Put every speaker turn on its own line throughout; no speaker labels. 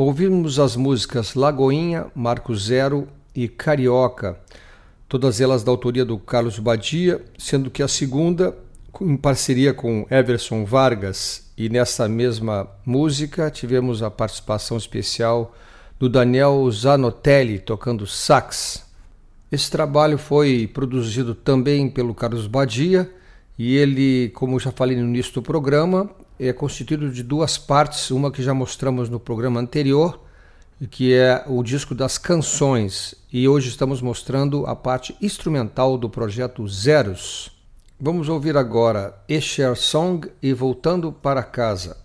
Ouvimos as músicas Lagoinha, Marco Zero e Carioca, todas elas da autoria do Carlos Badia, sendo que a segunda em parceria com Everson Vargas, e nessa mesma música tivemos a participação especial do Daniel Zanotelli tocando sax. Esse trabalho foi produzido também pelo Carlos Badia e ele, como eu já falei no início do programa, é constituído de duas partes, uma que já mostramos no programa anterior, que é o disco das canções, e hoje estamos mostrando a parte instrumental do projeto Zeros. Vamos ouvir agora Escher Song e Voltando para Casa.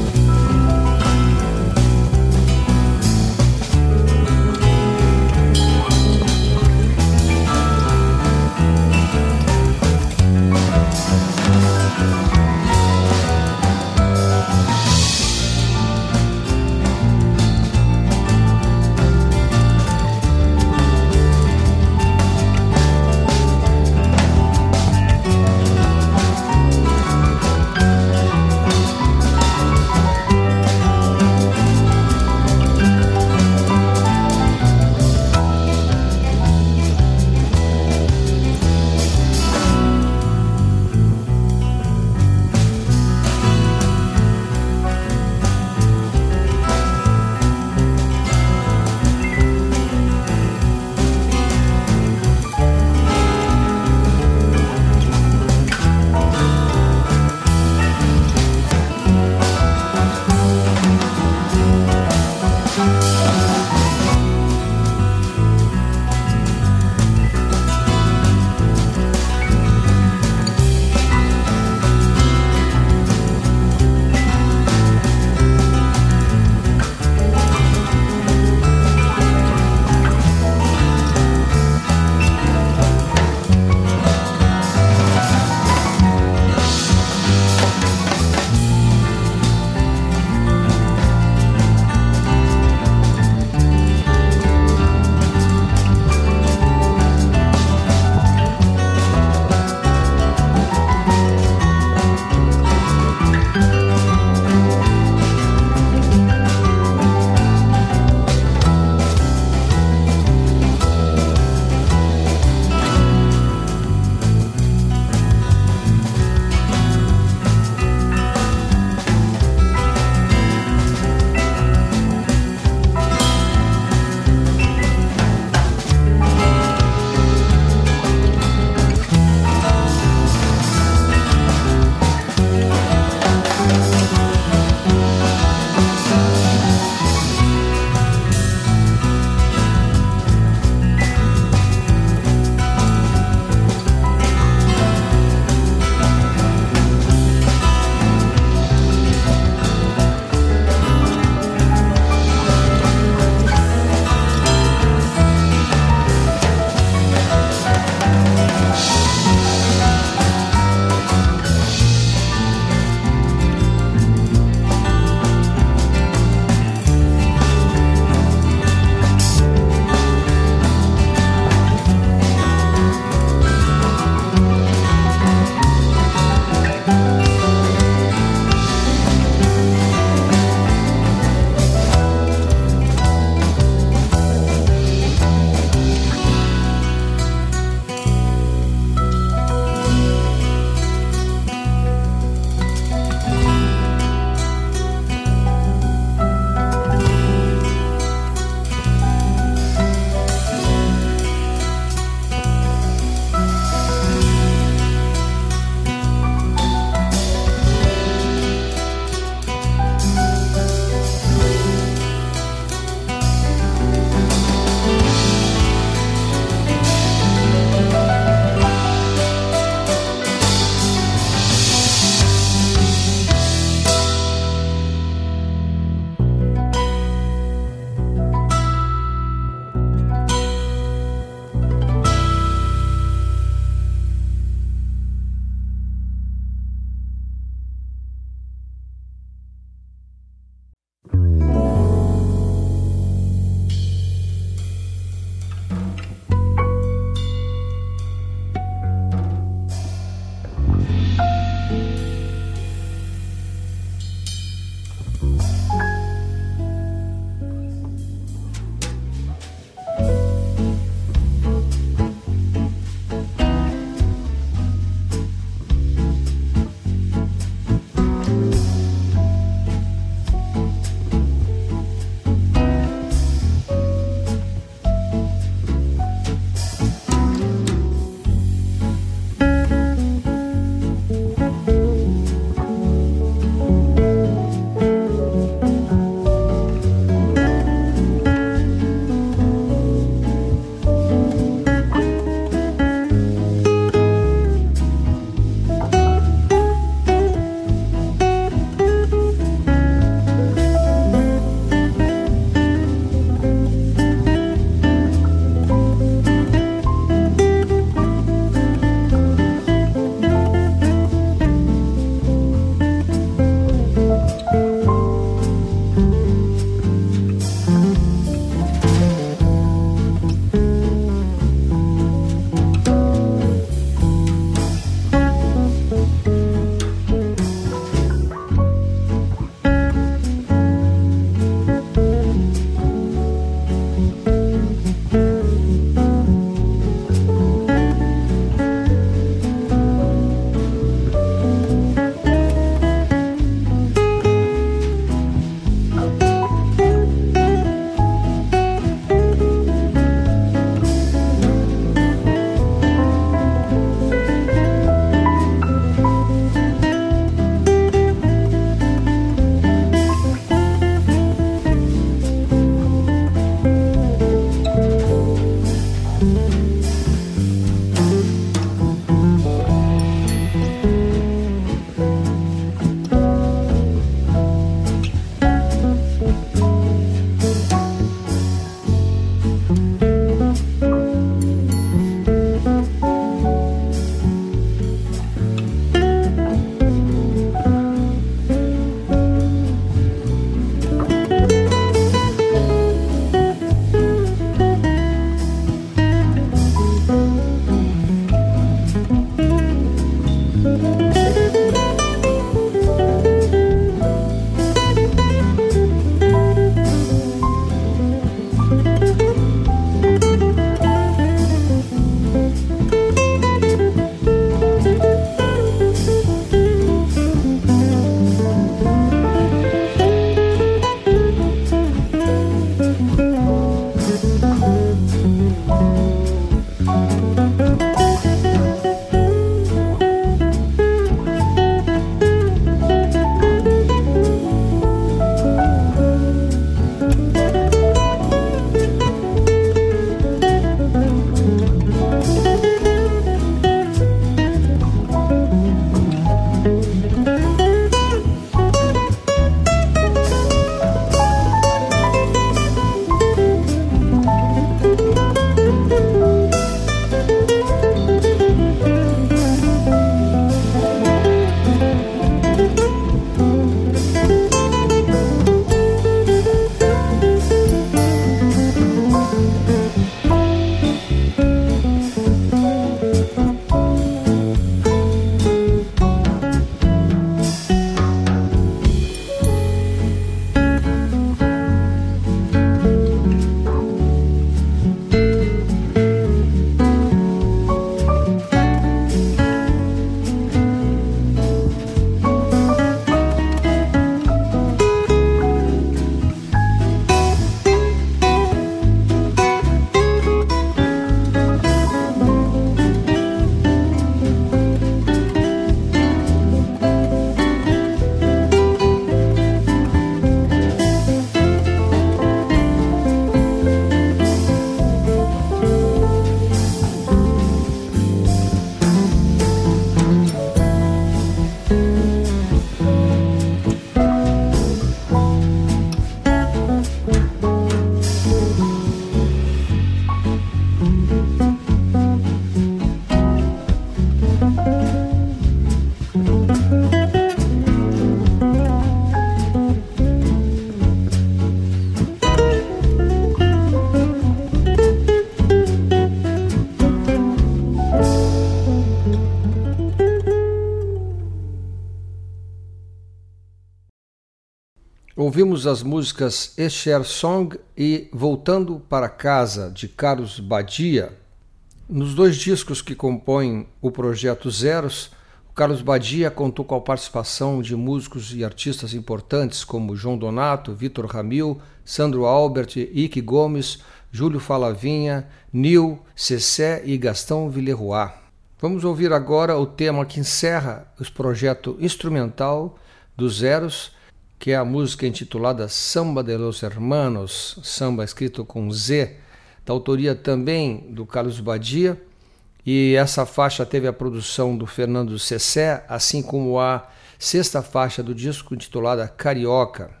Ouvimos as músicas Escher Song e Voltando para Casa, de Carlos Badia. Nos 2 discos que compõem o Projeto Zeros, o Carlos Badia contou com a participação de músicos e artistas importantes como João Donato, Vitor Ramil, Sandro Albert, Ike Gomes, Júlio Falavinha, Nil, Cessé e Gastão Villeroy. Vamos ouvir agora o tema que encerra o projeto instrumental dos Zeros, que é a música intitulada Samba de los Hermanos, samba escrito com Z, da autoria também do Carlos Badia, e essa faixa teve a produção do Fernando Cessé, assim como a 6ª faixa do disco intitulada Carioca.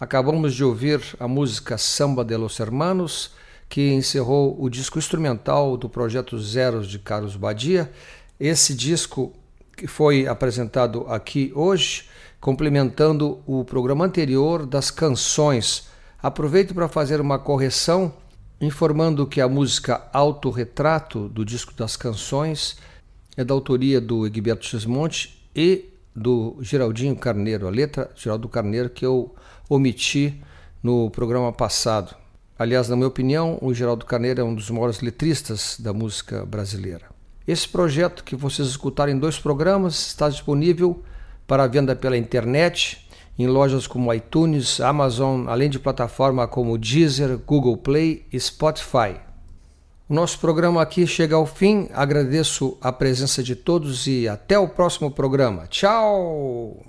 Acabamos de ouvir a música Samba de los Hermanos, que encerrou o disco instrumental do Projeto Zeros de Carlos Badia. Esse disco que foi apresentado aqui hoje, complementando o programa anterior das canções. Aproveito para fazer uma correção, informando que a música Autorretrato, do disco das canções, é da autoria do Egberto Gismonti e do Geraldinho Carneiro, a letra de Geraldo Carneiro que eu omiti no programa passado. Aliás, na minha opinião, o Geraldo Carneiro é um dos maiores letristas da música brasileira. Esse projeto que vocês escutaram em 2 programas está disponível para venda pela internet, em lojas como iTunes, Amazon, além de plataformas como Deezer, Google Play e Spotify. O nosso programa aqui chega ao fim. Agradeço a presença de todos e até o próximo programa. Tchau!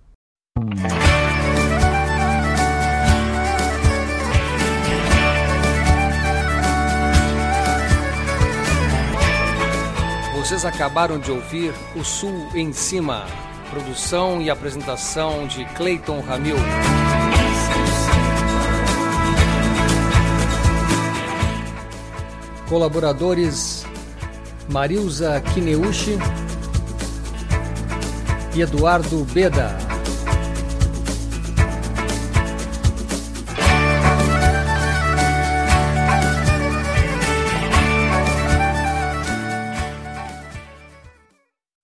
Vocês acabaram de ouvir O Sul em Cima. Produção e apresentação de Cleiton Ramil. Colaboradores Marilza Kineuchi e Eduardo Beda.